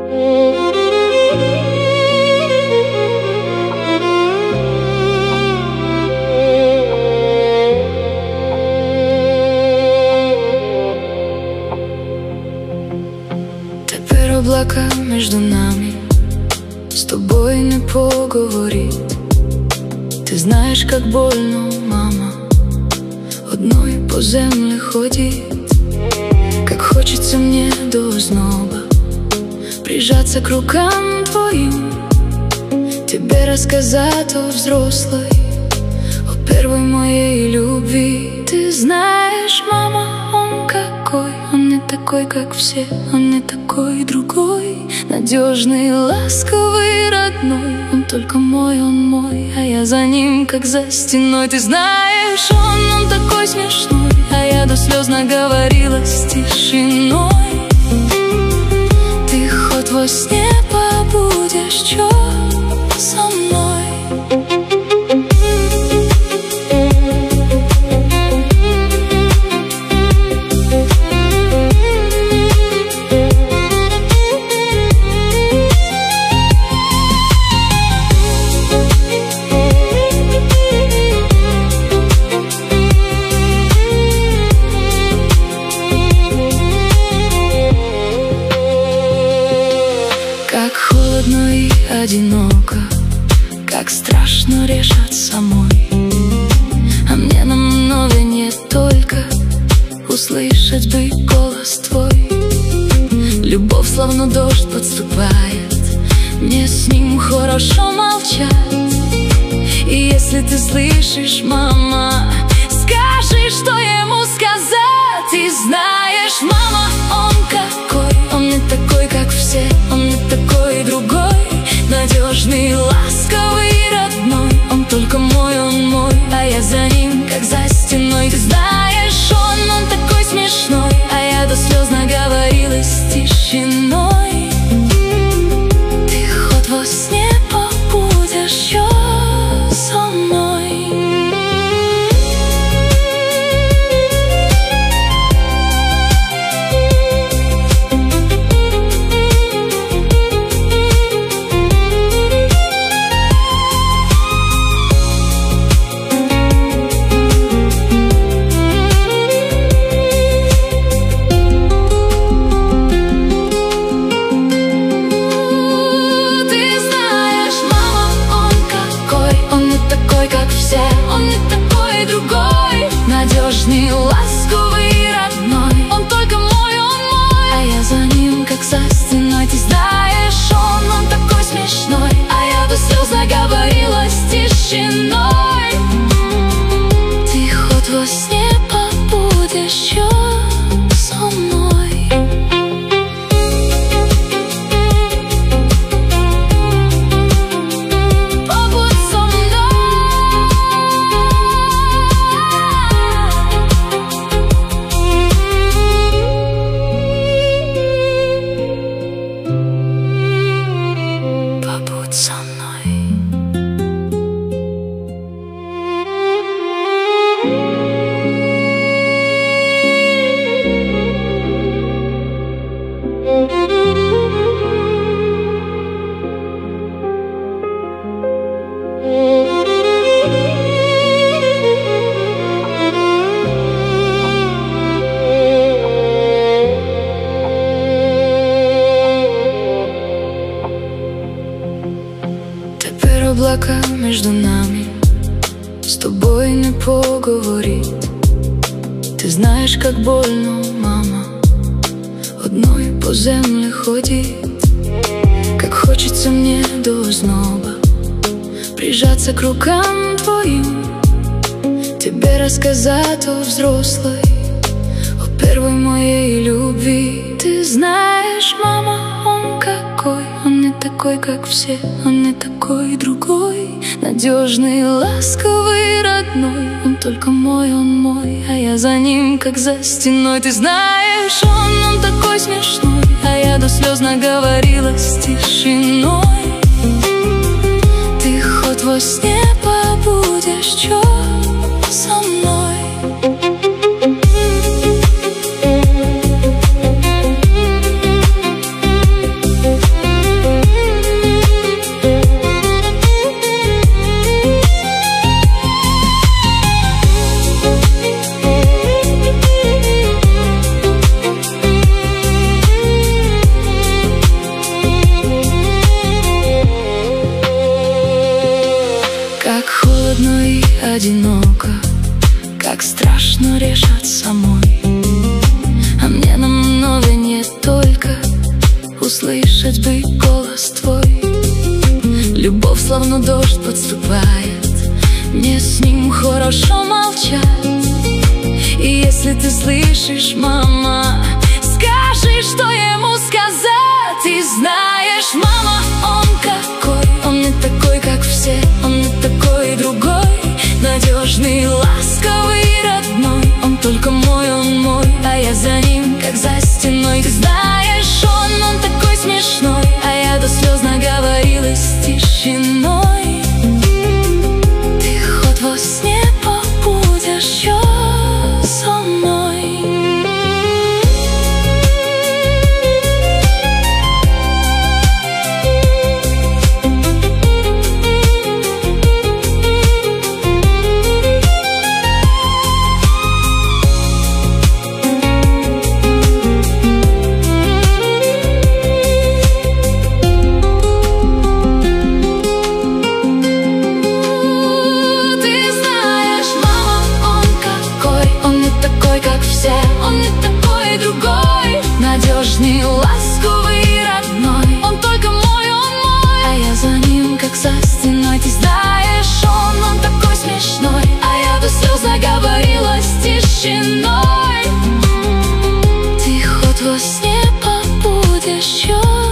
Облака между нами, с тобой не поговорить. Ти знаєш, как больно, мама, одной по земле ходить. Как хочется мне до озноба прижаться к рукам твоим, тебе рассказать о взрослой, о первой моей любви. Ты знаешь, мама, он какой, он не такой, как все, он не такой, другой, надежный, ласковый, родной. Он только мой, он мой, а я за ним, как за стеной. Ты знаешь, он такой смешной, а я до слез наговорила с тишиной. Ты хоть во сне побудешь, чё со мной? Как холодно и одиноко, как страшно решать самой. А мне на мгновенье только услышать бы голос твой. Любовь словно дождь подступает, мне с ним хорошо молчать. И если ты слышишь, мама, скажи, что ему сказать. Ты знаешь, мама, он какой, он не такой, как все, он не такой, другой, надежный, ласковый, родной. Он только мой, он мой, а я за ним, как за стеной. Ты знаешь, он такой смешной, а я до слез наговорилась с тишиной. Ты хоть во сне побудешь еще со мной. Он не такой, другой, надежный, ласковый, родной. Он только мой, а я за ним, как за стеной. Ты знаешь, он такой смешной, а я до слез наговорила с тишиной. Ты хоть во сне побудешь еще со мной. Облака между нами, с тобой не поговорить. Ты знаешь, как больно, мама, одной по земле ходить. Как хочется мне до озноба прижаться к рукам твоим, тебе рассказать о взрослой, о первой моей любви. Ты знаешь, мама, он какой, он не такой, как все, он не такой, другой, надежный, ласковый, родной. Он только мой, он мой, а я за ним, как за стеной. Ты знаешь, он такой смешной, а я до слез наговорила с тишиной. Ты хоть во сне побудешь, чё со мной? одиноко, как страшно решать самой. А мне намного не только услышать бы голос твой. Любовь словно дождь подступает, мне с ним хорошо молчать. И если ты слышишь, мама, скажи, что ему сказать. И знаешь, мама, он какой, он не такой, как все, он не такой другой, надежный, ласковый, родной. Он только мой, он мой, а я за ним, как за стеной. Ты знаешь, он такой смешной, а я до слез наговорилась тишиной. Ты хоть во сне побудешь еще со мной. Он не такой другой, надежный, ласковый, родной. Он только мой, он мой, а я за ним, как за стеной. Ты знаешь, он такой смешной, а я до слез наговорилась тишиной. Ты хоть во сне побудешь еще